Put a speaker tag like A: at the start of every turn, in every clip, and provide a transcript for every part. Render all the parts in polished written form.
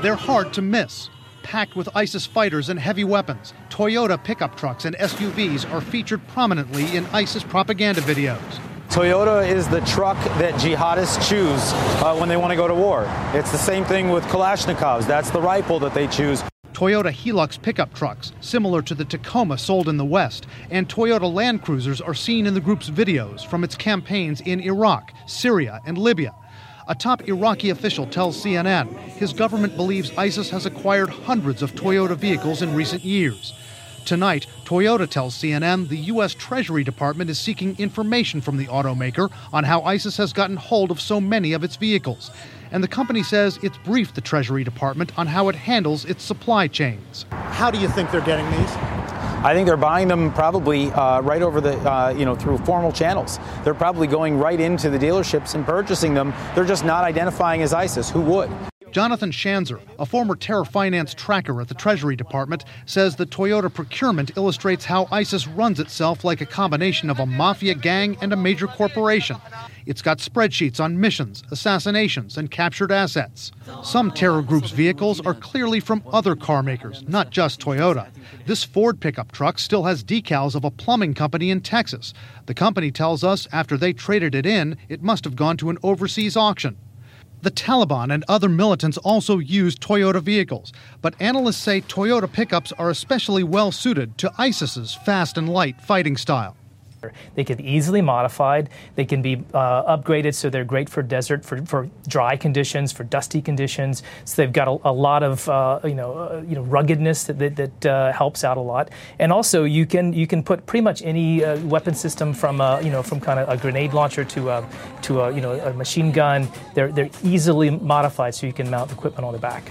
A: They're hard to miss. Packed with ISIS fighters and heavy weapons, Toyota pickup trucks and SUVs are featured prominently in ISIS propaganda videos.
B: Toyota is the truck that jihadists choose when they want to go to war. It's the same thing with Kalashnikovs. That's the rifle that they choose.
A: Toyota Hilux pickup trucks, similar to the Tacoma sold in the West, and Toyota Land Cruisers are seen in the group's videos from its campaigns in Iraq, Syria, and Libya. A top Iraqi official tells CNN his government believes ISIS has acquired hundreds of Toyota vehicles in recent years. Tonight, Toyota tells CNN the U.S. Treasury Department is seeking information from the automaker on how ISIS has gotten hold of so many of its vehicles. And the company says it's briefed the Treasury Department on how it handles its supply chains.
C: How do you think they're getting these?
B: I think they're buying them probably right over the, through formal channels. They're probably going right into the dealerships and purchasing them. They're just not identifying as ISIS. Who would?
A: Jonathan Schanzer, a former terror finance tracker at the Treasury Department, says the Toyota procurement illustrates how ISIS runs itself like a combination of a mafia gang and a major corporation. It's got spreadsheets on missions, assassinations, and captured assets. Some terror groups' vehicles are clearly from other car makers, not just Toyota. This Ford pickup truck still has decals of a plumbing company in Texas. The company tells us after they traded it in, it must have gone to an overseas auction. The Taliban and other militants also use Toyota vehicles, but analysts say Toyota pickups are especially well suited to ISIS's fast and light fighting style.
D: They can be easily modified. They can be upgraded so they're great for desert, for dry conditions, for dusty conditions. So they've got a lot of ruggedness that helps out a lot. And also you can put pretty much any weapon system from kind of a grenade launcher to a machine gun. They're easily modified so you can mount equipment on the back.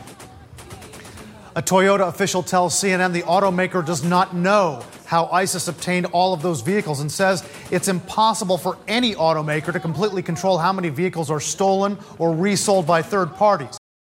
C: A Toyota official tells CNN the automaker does not know how ISIS obtained all of those vehicles and says it's impossible for any automaker to completely control how many vehicles are stolen or resold by third parties.